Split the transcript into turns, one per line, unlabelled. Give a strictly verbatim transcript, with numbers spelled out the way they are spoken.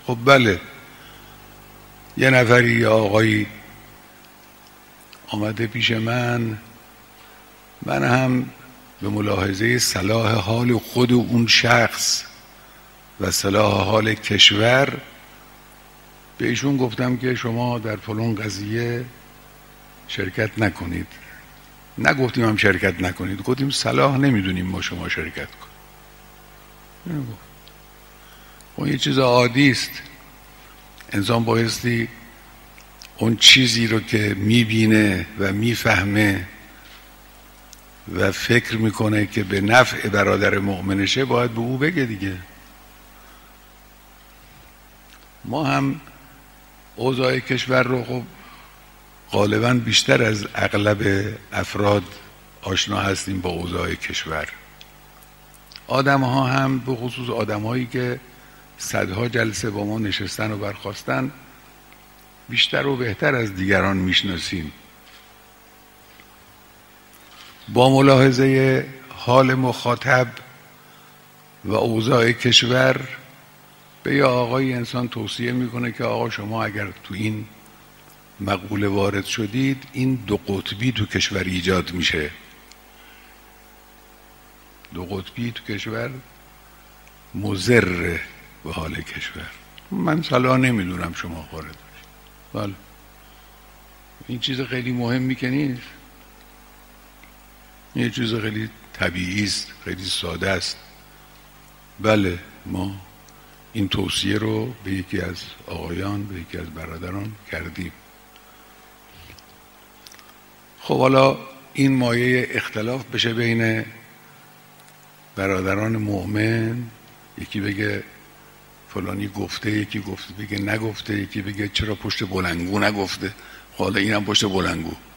خب بله، یه نفری یا آقایی آمده پیش من، من هم به ملاحظه صلاح حال خود اون شخص و صلاح حال کشور به ایشون گفتم که شما در فلان قضیه شرکت نکنید. نگفتیم هم شرکت نکنید، گفتیم صلاح نمیدونیم با شما شرکت کنید. اون یه چیز عادی است. انسان بایستی اون چیزی رو که میبینه و میفهمه و فکر میکنه که به نفع برادر مؤمنشه باید به او بگه دیگه. ما هم اوضاع کشور رو خب غالبا بیشتر از اغلب افراد آشنا هستیم با اوضاع کشور. آدم ها هم به خصوص آدم هایی که صدها جلسه با ما نشستن و برخاستن بیشتر و بهتر از دیگران میشناسیم. با ملاحظه حال مخاطب و اوضاع کشور به یه آقای انسان توصیه میکنه که آقا شما اگر تو این مقوله وارد شدید، این دو قطبی تو کشور ایجاد میشه. دو قطبی تو کشور مضر به حال کشور. من صلاح نمیدونم شما وارد بشید. بله، این چیز خیلی مهمی که نیست، یه چیز خیلی طبیعی است، خیلی ساده است. بله، ما این توصیه رو به یکی از آقایان، به یکی از برادران کردیم. خب حالا این مایه اختلاف بشه بین برادران مؤمن، یکی بگه فلانی گفته، یکی گفته بگه نگفته، یکی بگه چرا پشت بلنگو نگفته. حالا اینم پشت بلنگو